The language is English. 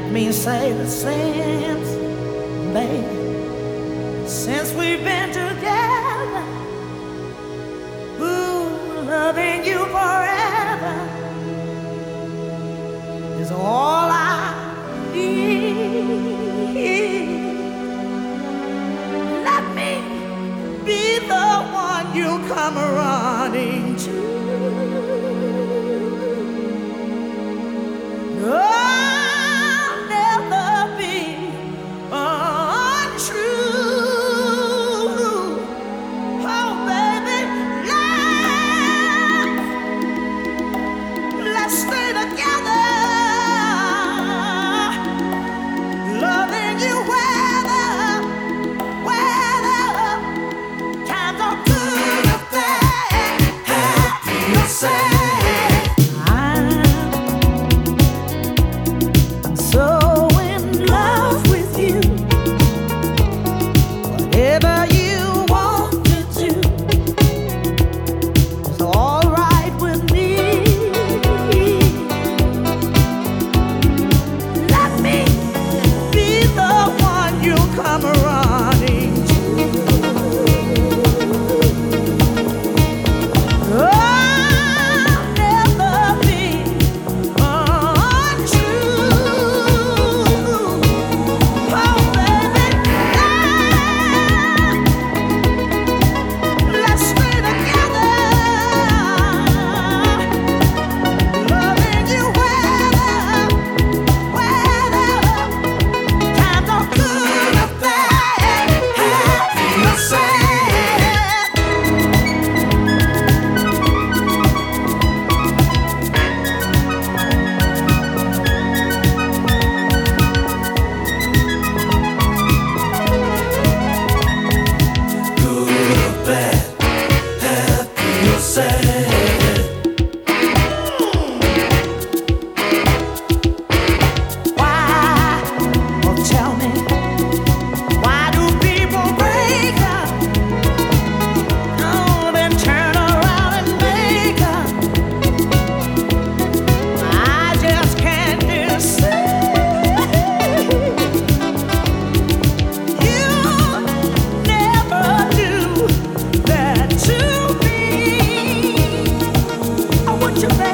Let me say the since, baby, since we've been together, ooh, loving you forever is all I need. Let me be the one you come running to. I'll never be untrue. Oh, baby, let's stay together, loving you whether times are good or bad. Happy or sad. So in love with you, whatever you want to do is all right with me. Let me be the one you come running to. I'll never be untrue. Oh, baby, let's stay together, loving you whether times are good or bad, happy or sad. Good or bad, happy or sad. Why? Oh, tell me, why do people break up? Oh, then turn around and make up. I just can't decide. You never do that to me. Oh, would you, baby?